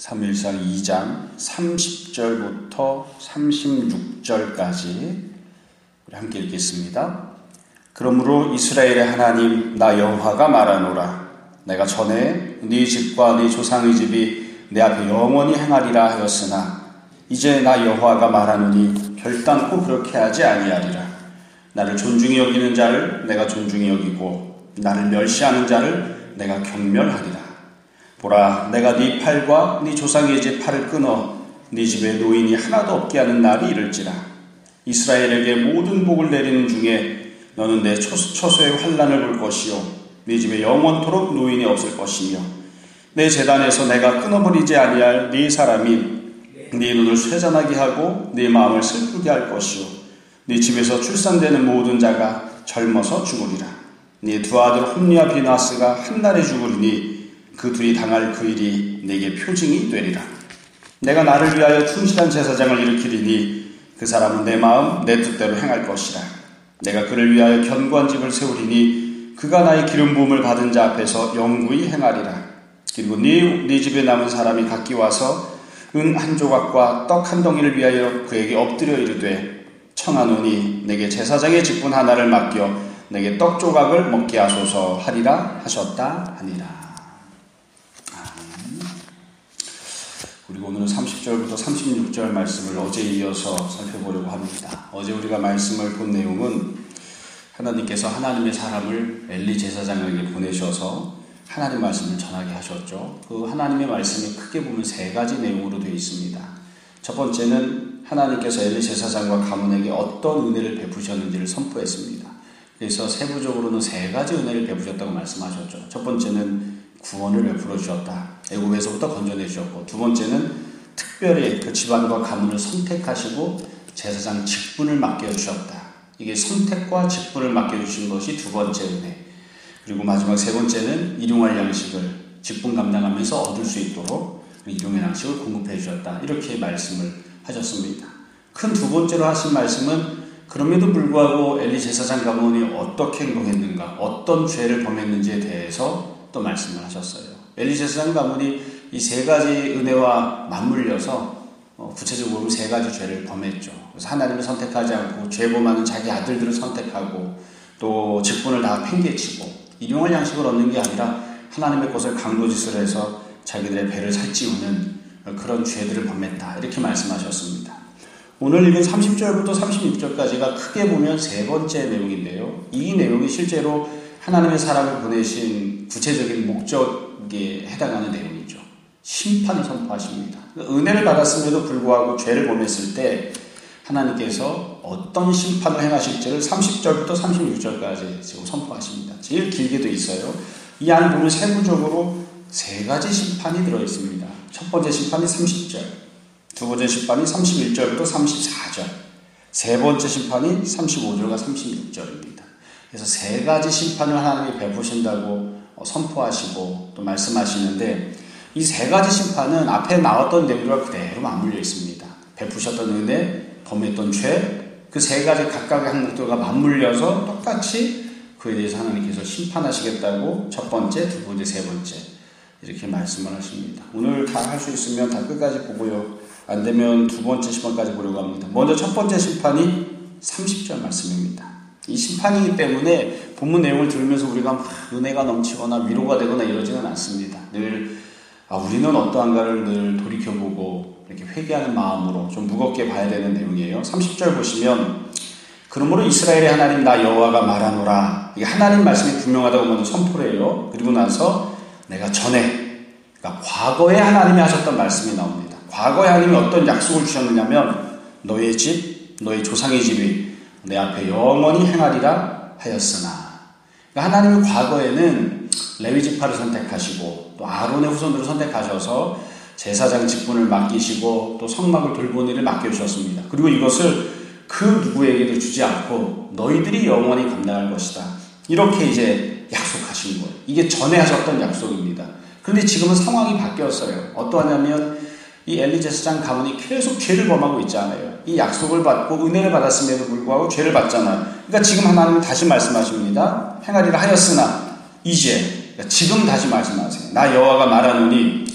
3일상 2장 30절부터 36절까지 우리 함께 읽겠습니다. 그러므로 이스라엘의 하나님 나 여호와가 말하노라. 내가 전에 네 집과 네 조상의 집이 내 앞에 영원히 행하리라 하였으나 이제 나 여호와가 말하노니 결단코 그렇게 하지 아니하리라. 나를 존중히 여기는 자를 내가 존중히 여기고 나를 멸시하는 자를 내가 경멸하리라. 보라, 내가 네 팔과 네 조상의 집 팔을 끊어 네 집에 노인이 하나도 없게 하는 날이 이를지라. 이스라엘에게 모든 복을 내리는 중에 너는 내 처소의 환난을 볼 것이요 네 집에 영원토록 노인이 없을 것이며 내 제단에서 내가 끊어버리지 아니할 네 사람이 네 눈을 쇠잔하게 하고 네 마음을 슬프게 할 것이요 네 집에서 출산되는 모든 자가 젊어서 죽으리라. 네 두 아들 홈리와 비나스가 한날에 죽으리니 그 둘이 당할 그 일이 내게 표징이 되리라. 내가 나를 위하여 충실한 제사장을 일으키리니 그 사람은 내 마음 내 뜻대로 행할 것이라. 내가 그를 위하여 견고한 집을 세우리니 그가 나의 기름 부음을 받은 자 앞에서 영구히 행하리라. 그리고 네 집에 남은 사람이 각기 와서 은 한 조각과 떡 한 덩이를 위하여 그에게 엎드려 이르되 청하노니 내게 제사장의 직분 하나를 맡겨 내게 떡 조각을 먹게 하소서 하리라 하셨다 하니라. 그리고 오늘은 30절부터 36절 말씀을 어제에 이어서 살펴보려고 합니다. 어제 우리가 말씀을 본 내용은 하나님께서 하나님의 사람을 엘리 제사장에게 보내셔서 하나님 말씀을 전하게 하셨죠. 그 하나님의 말씀이 크게 보면 세 가지 내용으로 되어 있습니다. 첫 번째는 하나님께서 엘리 제사장과 가문에게 어떤 은혜를 베푸셨는지를 선포했습니다. 그래서 세부적으로는 세 가지 은혜를 베푸셨다고 말씀하셨죠. 첫 번째는 구원을 베풀어 주셨다. 애굽에서부터 건져내 주셨고, 두 번째는 특별히 그 집안과 가문을 선택하시고 제사장 직분을 맡겨주셨다. 이게 선택과 직분을 맡겨주신 것이 두 번째 은혜. 그리고 마지막 세 번째는 일용할 양식을 직분 감당하면서 얻을 수 있도록 일용할 양식을 공급해 주셨다. 이렇게 말씀을 하셨습니다. 큰 두 번째로 하신 말씀은 그럼에도 불구하고 엘리 제사장 가문이 어떻게 행동했는가, 어떤 죄를 범했는지에 대해서 또 말씀을 하셨어요. 엘리 제사장 가문이 이 세 가지 은혜와 맞물려서 구체적으로 세 가지 죄를 범했죠. 그래서 하나님을 선택하지 않고 죄 범하는 자기 아들들을 선택하고 또 직분을 다 팽개치고 일용할 양식을 얻는 게 아니라 하나님의 것을 강도짓을 해서 자기들의 배를 살찌우는 그런 죄들을 범했다. 이렇게 말씀하셨습니다. 오늘 읽은 30절부터 36절까지가 크게 보면 세 번째 내용인데요. 이 내용이 실제로 하나님의 사람을 보내신 구체적인 목적에 해당하는 내용이죠. 심판을 선포하십니다. 은혜를 받았음에도 불구하고 죄를 범했을 때 하나님께서 어떤 심판을 행하실지를 30절부터 36절까지 지금 선포하십니다. 제일 길게 돼 있어요. 이 안에 보면 세부적으로 세 가지 심판이 들어있습니다. 첫 번째 심판이 30절, 두 번째 심판이 31절부터 34절, 세 번째 심판이 35절과 36절입니다. 그래서 세 가지 심판을 하나님이 베푸신다고 선포하시고 또 말씀하시는데 이 세 가지 심판은 앞에 나왔던 내용과 그대로 맞물려 있습니다. 베푸셨던 은혜, 범했던 죄, 그 세 가지 각각의 항목들과 맞물려서 똑같이 그에 대해서 하나님께서 심판하시겠다고 첫 번째, 두 번째, 세 번째 이렇게 말씀을 하십니다. 오늘 다 할 수 있으면 다 끝까지 보고요. 안 되면 두 번째 심판까지 보려고 합니다. 먼저 첫 번째 심판이 30절 말씀입니다. 이 심판이기 때문에 본문 내용을 들으면서 우리가 막 은혜가 넘치거나 위로가 되거나 이러지는 않습니다. 늘 우리는 어떠한가를 늘 돌이켜보고 이렇게 회개하는 마음으로 좀 무겁게 봐야 되는 내용이에요. 30절 보시면 그러므로 이스라엘의 하나님 나 여호와가 말하노라. 이게 하나님 말씀이 분명하다고 먼저 선포를 해요. 그리고 나서 내가 전에, 그러니까 과거에 하나님이 하셨던 말씀이 나옵니다. 과거에 하나님이 어떤 약속을 주셨느냐면 너의 집, 너의 조상의 집이 내 앞에 영원히 행하리라 하였으나, 그러니까 하나님이 과거에는 레위 지파를 선택하시고 또 아론의 후손들을 선택하셔서 제사장 직분을 맡기시고 또 성막을 돌보는 일을 맡겨주셨습니다. 그리고 이것을 그 누구에게도 주지 않고 너희들이 영원히 감당할 것이다. 이렇게 이제 약속하신 거예요. 이게 전에 하셨던 약속입니다. 그런데 지금은 상황이 바뀌었어요. 어떠하냐면 이 엘리 제사장 가문이 계속 죄를 범하고 있잖아요. 이 약속을 받고 은혜를 받았음에도 불구하고 죄를 받잖아요. 그러니까 지금 하나님은 다시 말씀하십니다. 행하리라 하였으나 이제, 그러니까 지금 다시 말씀하세요. 나 여호와가 말하노니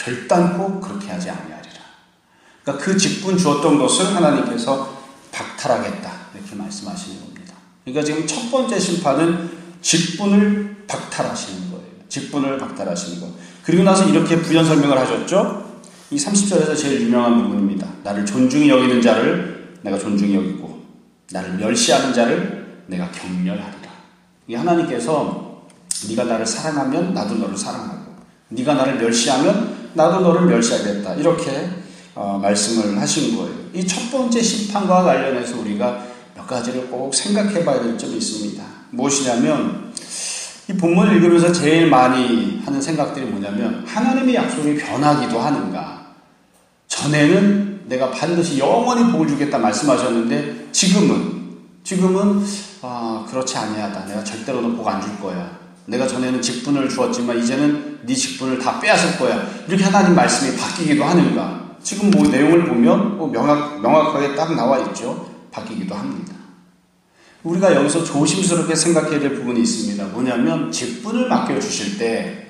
결단코 그렇게 하지 아니하리라. 그러니까 그 직분 주었던 것을 하나님께서 박탈하겠다 이렇게 말씀하시는 겁니다. 그러니까 지금 첫 번째 심판은 직분을 박탈하시는 거예요. 직분을 박탈하시는 것. 그리고 나서 이렇게 부연 설명을 하셨죠. 이 30절에서 제일 유명한 부분입니다. 나를 존중히 여기는 자를 내가 존중히 여기고 나를 멸시하는 자를 내가 경멸하리라. 이 하나님께서 네가 나를 사랑하면 나도 너를 사랑하고 네가 나를 멸시하면 나도 너를 멸시하겠다. 이렇게 말씀을 하신 거예요. 이 첫 번째 심판과 관련해서 우리가 몇 가지를 꼭 생각해 봐야 될 점이 있습니다. 무엇이냐면 이 본문을 읽으면서 제일 많이 하는 생각들이 뭐냐면 하나님의 약속이 변하기도 하는가. 전에는 내가 반드시 영원히 복을 주겠다 말씀하셨는데 지금은 그렇지 아니하다. 내가 절대로 너 복 안 줄 거야. 내가 전에는 직분을 주었지만 이제는 네 직분을 다 빼앗을 거야. 이렇게 하나님 말씀이 바뀌기도 하는가. 지금 내용을 보면 명확하게 딱 나와 있죠. 바뀌기도 합니다. 우리가 여기서 조심스럽게 생각해야 될 부분이 있습니다. 뭐냐면 직분을 맡겨주실 때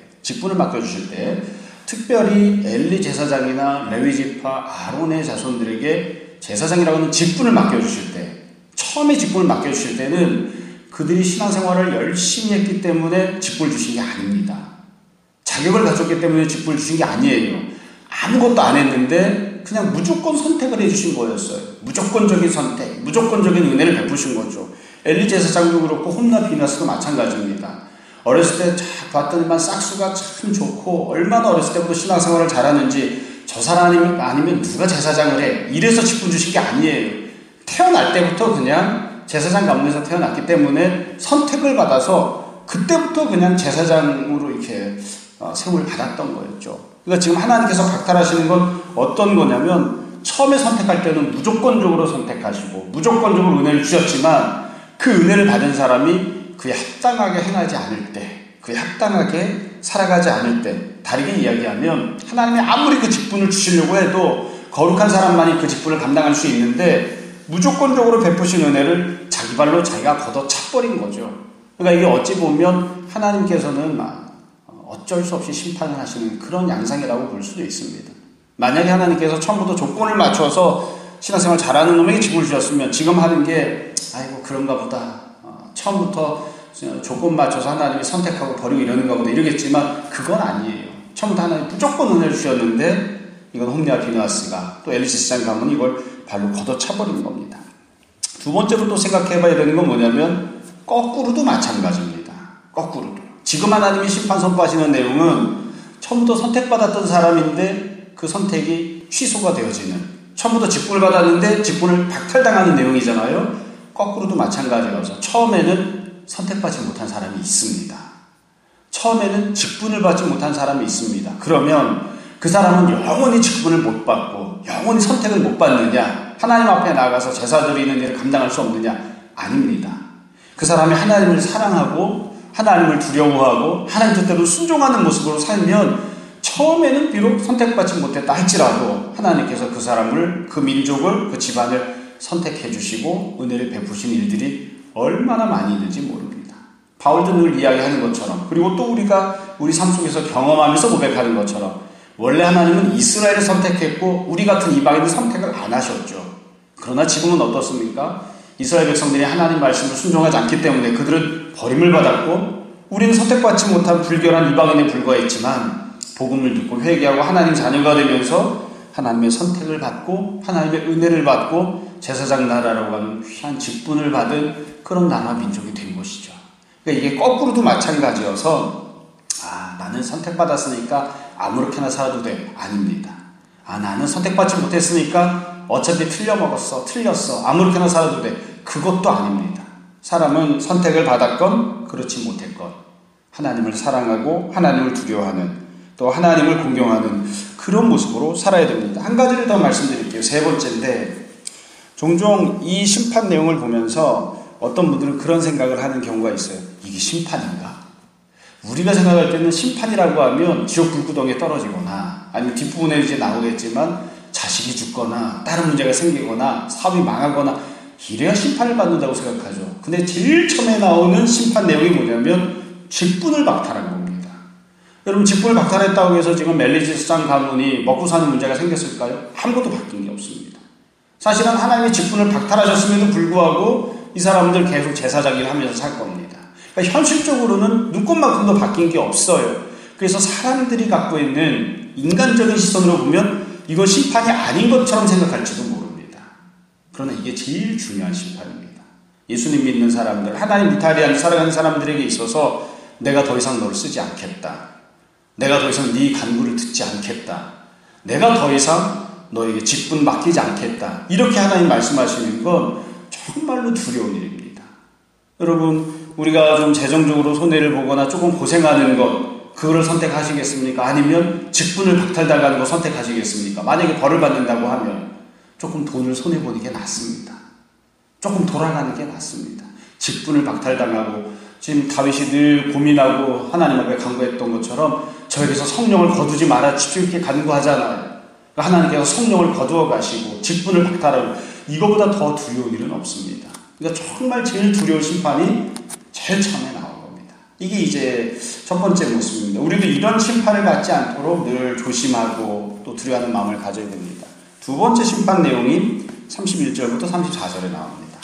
특별히 엘리 제사장이나 레위 지파 아론의 자손들에게 제사장이라고 하는 직분을 맡겨주실 때 처음에 직분을 맡겨주실 때는 그들이 신앙생활을 열심히 했기 때문에 직분을 주신 게 아닙니다. 자격을 갖췄기 때문에 직분을 주신 게 아니에요. 아무것도 안 했는데 그냥 무조건 선택을 해주신 거였어요. 무조건적인 선택, 무조건적인 은혜를 베푸신 거죠. 엘리 제사장도 그렇고 홈나 비나스도 마찬가지입니다. 어렸을 때 쫙 봤더니만 싹수가 참 좋고 얼마나 어렸을 때부터 신앙생활을 잘하는지 저 사람 아니면 누가 제사장을 해. 이래서 직분 주신 게 아니에요. 태어날 때부터 그냥 제사장 가문에서 태어났기 때문에 선택을 받아서 그때부터 그냥 제사장으로 이렇게 세움을 받았던 거였죠. 그러니까 지금 하나님께서 박탈하시는 건 어떤 거냐면 처음에 선택할 때는 무조건적으로 선택하시고 무조건적으로 은혜를 주셨지만 그 은혜를 받은 사람이 그에 합당하게 행하지 않을 때, 그에 합당하게 살아가지 않을 때, 다르게 이야기하면 하나님이 아무리 그 직분을 주시려고 해도 거룩한 사람만이 그 직분을 감당할 수 있는데 무조건적으로 베푸신 은혜를 자기 발로 자기가 걷어차버린 거죠. 그러니까 이게 어찌 보면 하나님께서는 어쩔 수 없이 심판을 하시는 그런 양상이라고 볼 수도 있습니다. 만약에 하나님께서 처음부터 조건을 맞춰서 신앙생활 잘하는 놈에게 직분을 주셨으면 지금 하는 게 아이고 그런가 보다. 처음부터 조건 맞춰서 하나님이 선택하고 버리고 이러는가 보다 이러겠지만 그건 아니에요. 처음부터 하나님 무조건 은혜를 주셨는데 이건 홈리와 비누아스가 또 엘리 제사장 가면 이걸 발로 걷어차버리는 겁니다. 두 번째로 또 생각해봐야 되는 건 뭐냐면 거꾸로도 마찬가지입니다. 거꾸로도. 지금 하나님이 심판 선포하시는 내용은 처음부터 선택받았던 사람인데 그 선택이 취소가 되어지는, 처음부터 직분을 받았는데 직분을 박탈당하는 내용이잖아요. 거꾸로도 마찬가지라서 처음에는 선택받지 못한 사람이 있습니다. 처음에는 직분을 받지 못한 사람이 있습니다. 그러면 그 사람은 영원히 직분을 못 받고 영원히 선택을 못 받느냐? 하나님 앞에 나가서 제사 드리는 일을 감당할 수 없느냐? 아닙니다. 그 사람이 하나님을 사랑하고 하나님을 두려워하고 하나님 뜻대로 순종하는 모습으로 살면 처음에는 비록 선택받지 못했다 할지라도 하나님께서 그 사람을, 그 민족을, 그 집안을 선택해 주시고 은혜를 베푸신 일들이 얼마나 많이 있는지 모릅니다. 바울도 늘 이야기하는 것처럼, 그리고 또 우리가 우리 삶 속에서 경험하면서 고백하는 것처럼 원래 하나님은 이스라엘을 선택했고 우리 같은 이방인을 선택을 안 하셨죠. 그러나 지금은 어떻습니까? 이스라엘 백성들이 하나님 말씀을 순종하지 않기 때문에 그들은 버림을 받았고 우리는 선택받지 못한 불결한 이방인에 불과했지만 복음을 듣고 회개하고 하나님 자녀가 되면서 하나님의 선택을 받고 하나님의 은혜를 받고 제사장 나라라고 하는 귀한 직분을 받은 그런 나라 민족이 된 것이죠. 그러니까 이게 거꾸로도 마찬가지여서 나는 선택받았으니까 아무렇게나 살아도 돼. 아닙니다. 나는 선택받지 못했으니까 어차피 틀렸어. 아무렇게나 살아도 돼. 그것도 아닙니다. 사람은 선택을 받았건 그렇지 못했건 하나님을 사랑하고 하나님을 두려워하는 또 하나님을 공경하는 그런 모습으로 살아야 됩니다. 한 가지를 더 말씀드릴게요. 세 번째인데 종종 이 심판 내용을 보면서 어떤 분들은 그런 생각을 하는 경우가 있어요. 이게 심판인가? 우리가 생각할 때는 심판이라고 하면 지옥 불구덩이에 떨어지거나 아니면 뒷부분에 이제 나오겠지만 자식이 죽거나 다른 문제가 생기거나 사업이 망하거나 이래야 심판을 받는다고 생각하죠. 근데 제일 처음에 나오는 심판 내용이 뭐냐면 직분을 박탈한 겁니다. 여러분, 직분을 박탈했다고 해서 지금 엘리 제사장 가문이 먹고 사는 문제가 생겼을까요? 아무것도 바뀐 게 없습니다. 사실은 하나님이 직분을 박탈하셨음에도 불구하고 이 사람들 계속 제사장일 하면서 살 겁니다. 그러니까 현실적으로는 눈꽃만큼도 바뀐 게 없어요. 그래서 사람들이 갖고 있는 인간적인 시선으로 보면 이건 심판이 아닌 것처럼 생각할지도 모릅니다. 그러나 이게 제일 중요한 심판입니다. 예수님 믿는 사람들, 하나님 이탈이 안에 살아가는 사람들에게 있어서 내가 더 이상 너를 쓰지 않겠다. 내가 더 이상 네 간구를 듣지 않겠다. 내가 더 이상 너에게 직분 맡기지 않겠다. 이렇게 하나님 말씀하시는 건 정말로 두려운 일입니다. 여러분, 우리가 좀 재정적으로 손해를 보거나 조금 고생하는 것, 그거를 선택하시겠습니까? 아니면 직분을 박탈당하는 거 선택하시겠습니까? 만약에 벌을 받는다고 하면 조금 돈을 손해보는 게 낫습니다. 조금 돌아가는 게 낫습니다. 직분을 박탈당하고 지금 다윗이 늘 고민하고 하나님 앞에 간구했던 것처럼 저에게서 성령을 거두지 마라 집중 있게 간구하잖아요. 하나님께서 성령을 거두어 가시고 직분을 박탈하고 이거보다 더 두려운 일은 없습니다. 그러니까 정말 제일 두려운 심판이 제일 처음에 나온 겁니다. 이게 이제 첫 번째 모습입니다. 우리도 이런 심판을 받지 않도록 늘 조심하고 또 두려워하는 마음을 가져야 됩니다. 두 번째 심판 내용이 31절부터 34절에 나옵니다.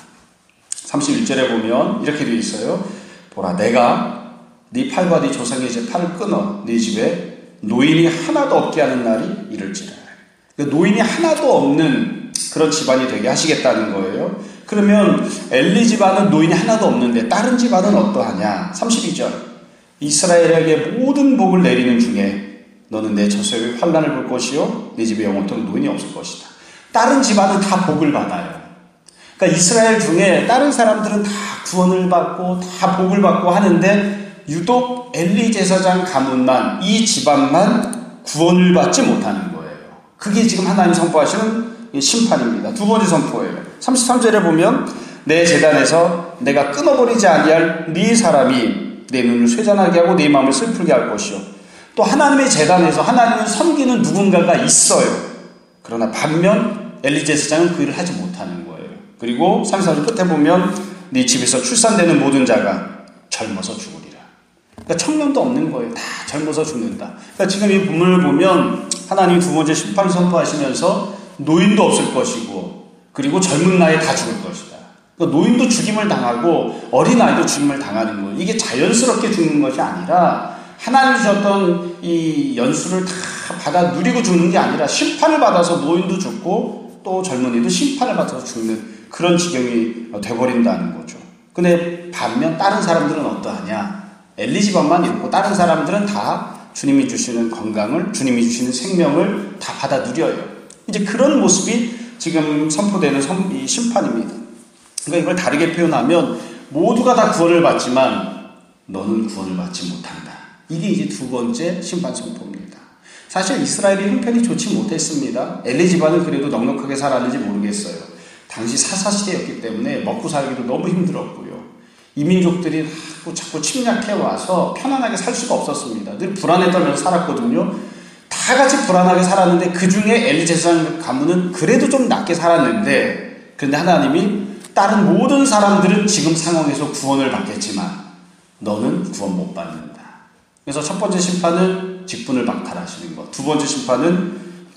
31절에 보면 이렇게 되어 있어요. 보라, 내가 네 팔과 네 조상의 이제 팔을 끊어 네 집에 노인이 하나도 없게 하는 날이 이를지라. 노인이 하나도 없는 그런 집안이 되게 하시겠다는 거예요. 그러면 엘리 집안은 노인이 하나도 없는데 다른 집안은 어떠하냐? 32절, 이스라엘에게 모든 복을 내리는 중에 너는 내 저소의 환난을 볼 것이요 내 집에 영원토록 노인이 없을 것이다. 다른 집안은 다 복을 받아요. 그러니까 이스라엘 중에 다른 사람들은 다 구원을 받고 다 복을 받고 하는데 유독 엘리 제사장 가문만, 이 집안만 구원을 받지 못하는 거예요. 그게 지금 하나님 선포하시는 심판입니다. 두 번째 선포예요. 33절에 보면 내 제단에서 내가 끊어버리지 아니할 네 사람이 내 눈을 쇠잔하게 하고 네 마음을 슬프게 할 것이요. 또 하나님의 제단에서 하나님을 섬기는 누군가가 있어요. 그러나 반면 엘리 제사장은 그 일을 하지 못하는 거예요. 그리고 34절 끝에 보면 네 집에서 출산되는 모든 자가 젊어서 죽으리라. 그러니까 청년도 없는 거예요. 다 젊어서 죽는다. 그러니까 지금 이 본문을 보면 하나님이 두 번째 심판을 선포하시면서 노인도 없을 것이고 그리고 젊은 나이에 다 죽을 것이다. 그러니까 노인도 죽임을 당하고 어린아이도 죽임을 당하는 거예요. 이게 자연스럽게 죽는 것이 아니라 하나님이 주셨던 이 연수를 다 받아 누리고 죽는 게 아니라 심판을 받아서 노인도 죽고 또 젊은이도 심판을 받아서 죽는 그런 지경이 돼버린다는 거죠. 근데 반면 다른 사람들은 어떠하냐? 엘리 집안만 있고 다른 사람들은 다 주님이 주시는 건강을, 주님이 주시는 생명을 다 받아 누려요. 이제 그런 모습이 지금 선포되는 이 심판입니다. 그러니까 이걸 다르게 표현하면 모두가 다 구원을 받지만 너는 구원을 받지 못한다. 이게 이제 두 번째 심판 선포입니다. 사실 이스라엘이 형편이 좋지 못했습니다. 엘리 집안은 그래도 넉넉하게 살았는지 모르겠어요. 당시 사사시대였기 때문에 먹고 살기도 너무 힘들었고요. 이민족들이 자꾸 침략해 와서 편안하게 살 수가 없었습니다. 늘 불안에 떨면서 살았거든요. 다 같이 불안하게 살았는데 그 중에 엘리 제사장 가문은 그래도 좀 낫게 살았는데, 그런데 하나님이 다른 모든 사람들은 지금 상황에서 구원을 받겠지만 너는 구원 못 받는다. 그래서 첫 번째 심판은 직분을 박탈하시는 것, 두 번째 심판은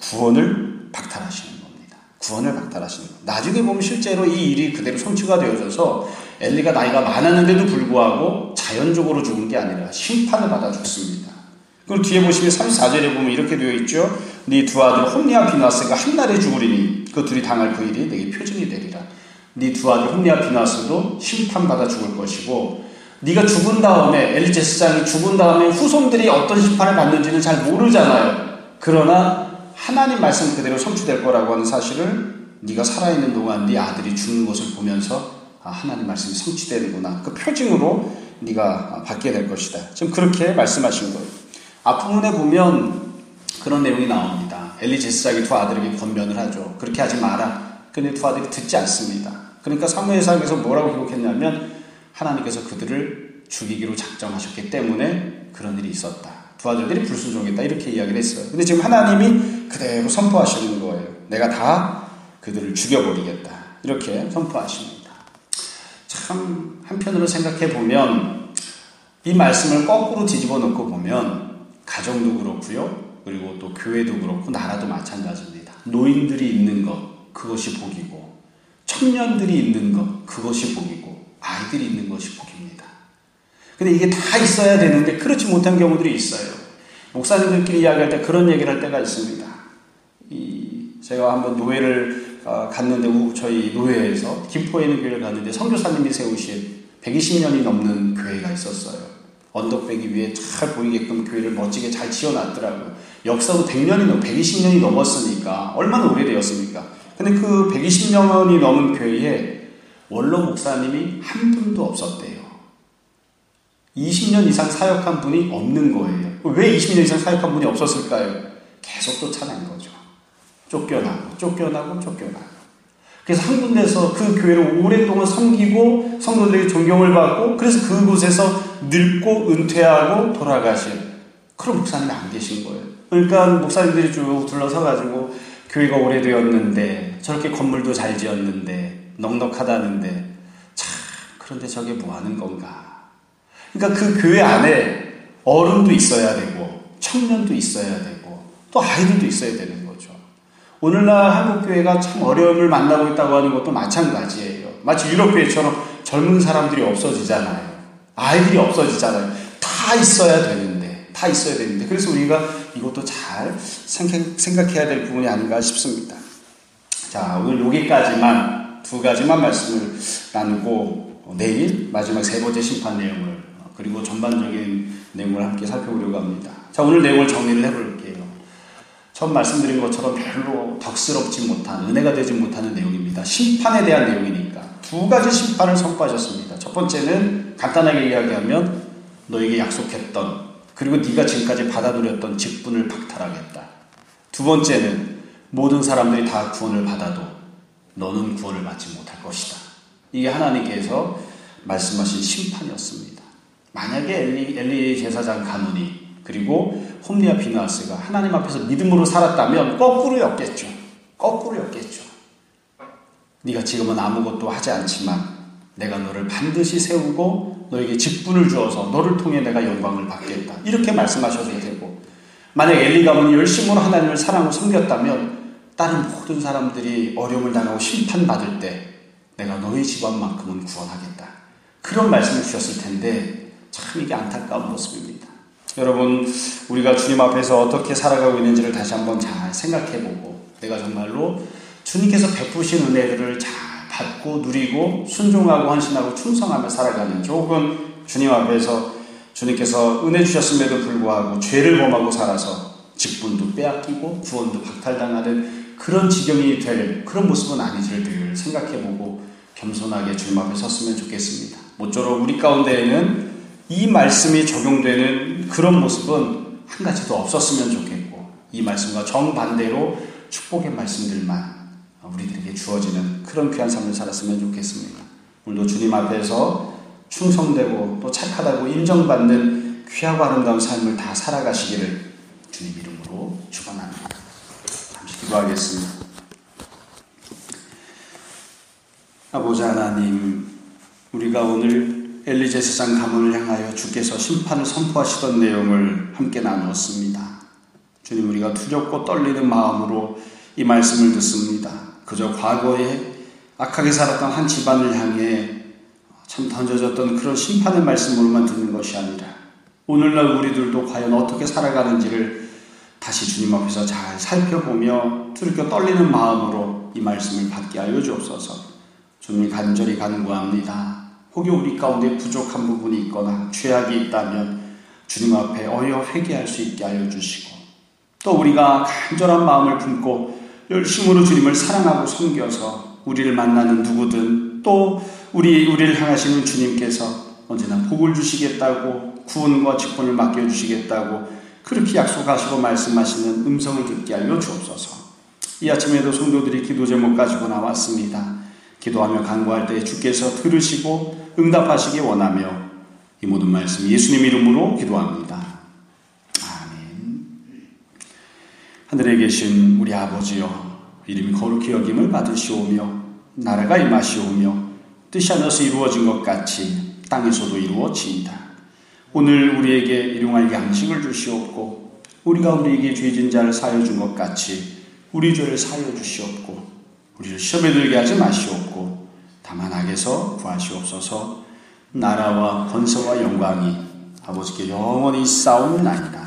구원을 박탈하시는 겁니다. 구원을 박탈하시는 것. 나중에 보면 실제로 이 일이 그대로 성취가 되어져서 엘리가 나이가 많았는데도 불구하고 자연적으로 죽은 게 아니라 심판을 받아 죽습니다. 그리고 뒤에 보시면 34절에 보면 이렇게 되어 있죠. 네 두 아들 홈리와 비나스가 한날에 죽으리니 그 둘이 당할 그 일이 내게 표징이 되리라. 네 두 아들 홈리와 비나스도 심판받아 죽을 것이고, 네가 죽은 다음에, 엘리 제사장이 죽은 다음에 후손들이 어떤 심판을 받는지는 잘 모르잖아요. 그러나 하나님 말씀 그대로 성취될 거라고 하는 사실을 네가 살아있는 동안 네 아들이 죽는 것을 보면서 하나님 말씀이 성취되는구나, 그 표징으로 네가 받게 될 것이다. 지금 그렇게 말씀하신 거예요. 앞부분에 보면 그런 내용이 나옵니다. 엘리 제사장이 두 아들에게 권면을 하죠. 그렇게 하지 마라. 근데 두 아들이 듣지 않습니다. 그러니까 사무엘상에서 뭐라고 기록했냐면 하나님께서 그들을 죽이기로 작정하셨기 때문에 그런 일이 있었다. 두 아들들이 불순종했다. 이렇게 이야기를 했어요. 근데 지금 하나님이 그대로 선포하시는 거예요. 내가 다 그들을 죽여버리겠다. 이렇게 선포하십니다. 참 한편으로 생각해 보면 이 말씀을 거꾸로 뒤집어 놓고 보면 가정도 그렇고요. 그리고 또 교회도 그렇고 나라도 마찬가지입니다. 노인들이 있는 것, 그것이 복이고, 청년들이 있는 것, 그것이 복이고, 아이들이 있는 것이 복입니다. 근데 이게 다 있어야 되는데 그렇지 못한 경우들이 있어요. 목사님들끼리 이야기할 때 그런 얘기를 할 때가 있습니다. 제가 한번 노회를 갔는데, 저희 노회에서 김포에 있는 교회를 갔는데 선교사님이 세우신 120년이 넘는 교회가 있었어요. 언덕배기 위에 잘 보이게끔 교회를 멋지게 잘 지어놨더라고요. 역사도 120년이 넘었으니까 얼마나 오래되었습니까? 근데 그 120년이 넘은 교회에 원로 목사님이 한 분도 없었대요. 20년 이상 사역한 분이 없는 거예요. 왜 20년 이상 사역한 분이 없었을까요? 계속 쫓아낸 거죠. 쫓겨나고. 그래서 한 군데서 그 교회를 오랫동안 섬기고 성도들에게 존경을 받고, 그래서 그곳에서 늙고 은퇴하고 돌아가신 그런 목사님이 안 계신 거예요. 그러니까 목사님들이 쭉 둘러서가지고 교회가 오래되었는데, 저렇게 건물도 잘 지었는데, 넉넉하다는데, 참, 그런데 저게 뭐 하는 건가? 그러니까 그 교회 안에 어른도 있어야 되고, 청년도 있어야 되고, 또 아이들도 있어야 되는 거죠. 오늘날 한국교회가 참 어려움을 만나고 있다고 하는 것도 마찬가지예요. 마치 유럽교회처럼 젊은 사람들이 없어지잖아요. 아이들이 없어지잖아요. 다 있어야 되는데. 그래서 우리가 이것도 잘 생각해야 될 부분이 아닌가 싶습니다. 자, 오늘 여기까지만, 두 가지만 말씀을 나누고, 내일 마지막 세 번째 심판 내용을, 그리고 전반적인 내용을 함께 살펴보려고 합니다. 자, 오늘 내용을 정리를 해볼게요. 처음 말씀드린 것처럼 별로 덕스럽지 못한, 은혜가 되지 못하는 내용입니다. 심판에 대한 내용이니까 두 가지 심판을 선포하셨습니다. 첫 번째는 간단하게 이야기하면 너에게 약속했던, 그리고 네가 지금까지 받아들였던 직분을 박탈하겠다. 두 번째는 모든 사람들이 다 구원을 받아도 너는 구원을 받지 못할 것이다. 이게 하나님께서 말씀하신 심판이었습니다. 만약에 엘리 제사장 가문이, 그리고 홈리와 비느하스가 하나님 앞에서 믿음으로 살았다면 거꾸로였겠죠. 네가 지금은 아무것도 하지 않지만 내가 너를 반드시 세우고 너에게 직분을 주어서 너를 통해 내가 영광을 받겠다. 이렇게 말씀하셔도 되고, 만약 엘리 가문이 열심으로 하나님을 사랑하고 섬겼다면 다른 모든 사람들이 어려움을 당하고 심판받을 때 내가 너희 집안만큼은 구원하겠다. 그런 말씀을 주셨을 텐데 참 이게 안타까운 모습입니다. 여러분, 우리가 주님 앞에서 어떻게 살아가고 있는지를 다시 한번 잘 생각해보고, 내가 정말로 주님께서 베푸신 은혜들을 잘 받고 누리고 순종하고 헌신하고 충성하며 살아가는지, 혹은 주님 앞에서 주님께서 은혜 주셨음에도 불구하고 죄를 범하고 살아서 직분도 빼앗기고 구원도 박탈당하는 그런 지경이 될 그런 모습은 아닌지를 늘 생각해보고 겸손하게 주님 앞에 섰으면 좋겠습니다. 모쪼록 우리 가운데에는 이 말씀이 적용되는 그런 모습은 한 가지도 없었으면 좋겠고, 이 말씀과 정반대로 축복의 말씀들만 우리들에게 주어지는 그런 귀한 삶을 살았으면 좋겠습니다. 오늘도 주님 앞에서 충성되고 또 착하다고 인정받는 귀하고 아름다운 삶을 다 살아가시기를 주님 이름으로 축원합니다. 잠시 기도하겠습니다. 아버지 하나님, 우리가 오늘 엘리 제사장 가문을 향하여 주께서 심판을 선포하시던 내용을 함께 나누었습니다. 주님, 우리가 두렵고 떨리는 마음으로 이 말씀을 듣습니다. 그저 과거에 악하게 살았던 한 집안을 향해 참 던져졌던 그런 심판의 말씀으로만 듣는 것이 아니라 오늘날 우리들도 과연 어떻게 살아가는지를 다시 주님 앞에서 잘 살펴보며 두렵고 떨리는 마음으로 이 말씀을 받게 하여 주옵소서. 주님, 간절히 간구합니다. 혹여 우리 가운데 부족한 부분이 있거나 죄악이 있다면 주님 앞에 어여 회개할 수 있게 하여 주시고, 또 우리가 간절한 마음을 품고 열심으로 주님을 사랑하고 섬겨서 우리를 만나는 누구든, 또 우리를 향하시는 주님께서 언제나 복을 주시겠다고, 구원과 직분을 맡겨주시겠다고 그렇게 약속하시고 말씀하시는 음성을 듣게 하여 주옵소서. 이 아침에도 성도들이 기도 제목 가지고 나왔습니다. 기도하며 간구할 때 주께서 들으시고 응답하시기 원하며 이 모든 말씀 예수님 이름으로 기도합니다. 아멘. 하늘에 계신 우리 아버지여, 이름이 거룩히 여김을 받으시오며 나라가 임하시오며 뜻이 하늘에서 이루어진 것 같이 땅에서도 이루어지이다. 오늘 우리에게 일용할 양식을 주시옵고 우리가 우리에게 죄진 자를 사하여 준 것 같이 우리 죄를 사하여 주시옵고 우리를 시험에 들게 하지 마시옵고 다만 악에서 구하시옵소서. 나라와 권세와 영광이 아버지께 영원히 싸움나이다.